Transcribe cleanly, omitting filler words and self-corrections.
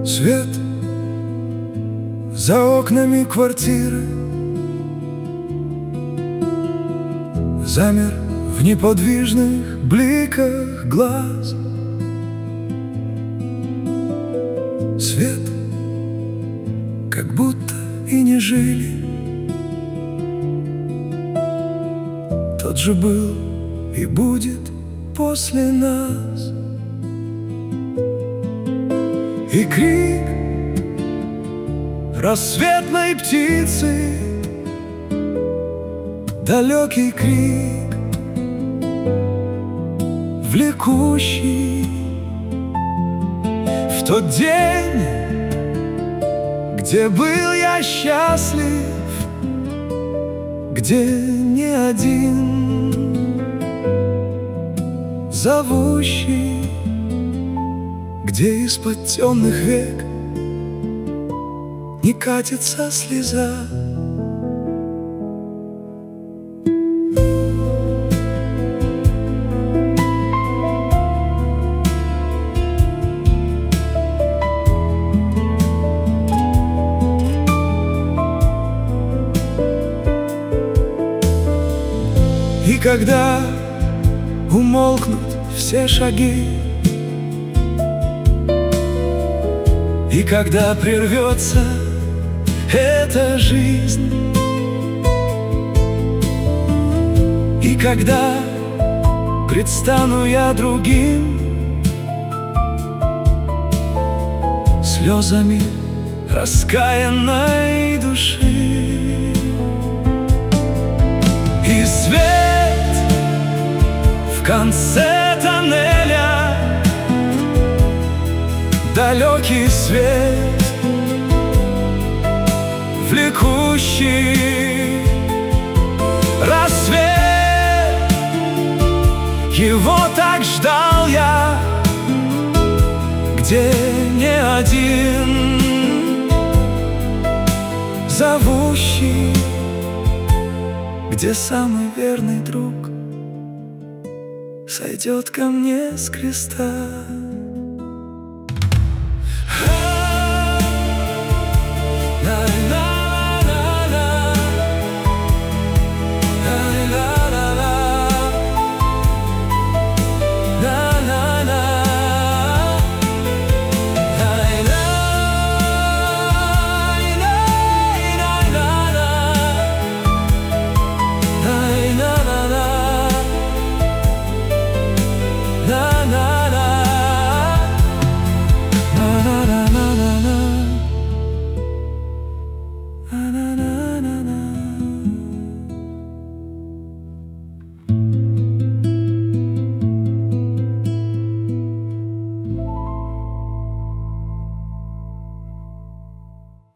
Свет за окнами квартиры замер в неподвижных бликах глаз. Свет, как будто и не жили, тот же был и будет после нас. И крик рассветной птицы, далекий крик, влекущий в тот день, где был я счастлив, где не один, зовущий, где из-под темных век не катится слеза. И когда умолкнут все шаги, и когда прервется эта жизнь, и когда предстану я другим, слезами раскаянной души. И свет в конце тоннеля, далекий свет, влекущий рассвет, его так ждал я, где не один, зовущий, где самый верный друг сойдет ко мне с креста.